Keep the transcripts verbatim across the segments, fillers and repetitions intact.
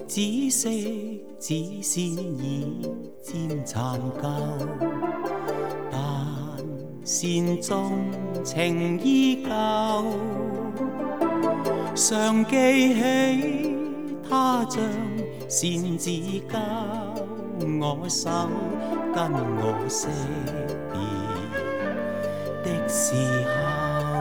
紫色紫线已渐残旧，但线中情依旧。常记起他将线指交我手，跟我惜别的时候，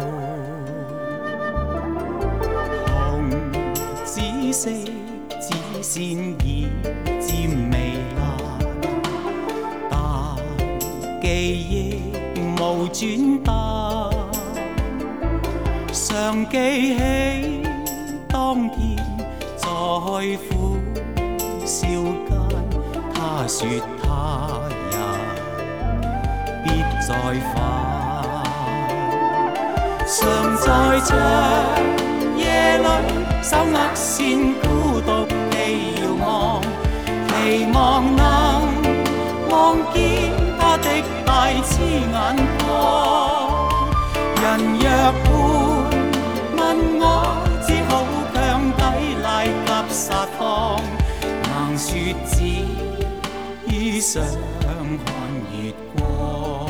红紫色紫线已渐微烂，但记忆无转淡。常记起当天在苦笑间，他说他也必再返。常在长夜里手握线，孤独地遥望，期望能望见他的大痴眼光。人若会问我，只好强抵赖及撒谎，硬说只想看月光。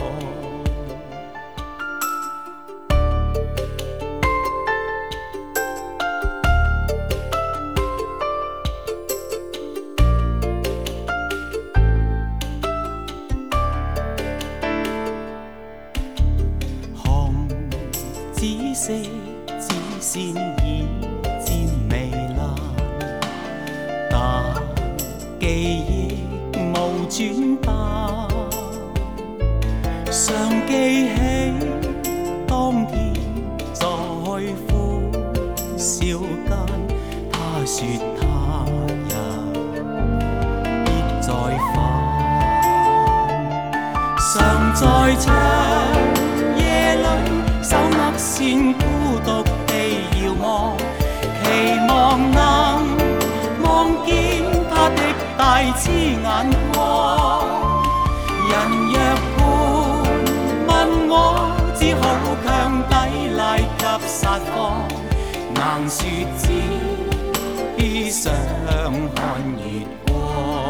红紫色紫线已渐微烂，但记忆无转淡。常记起当天在苦笑间，他说他也必再返。常在长夜里手握线，孤独地遥望，期望能望见他的大痴眼光。人若會問我，只好強抵賴及撒謊，硬說只想看月光。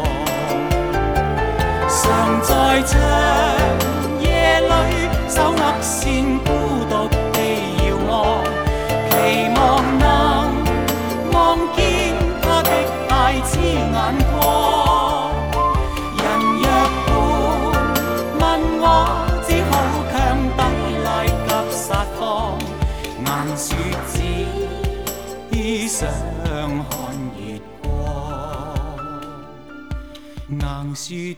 常在長夜裏手握線，孤獨地遙望，期望能望見他的大痴眼光。人若會問我，只好強抵賴及撒謊，硬說只想看月光，硬說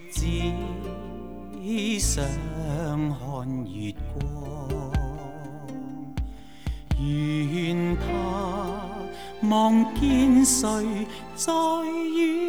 只想看月光。願他望見誰在遠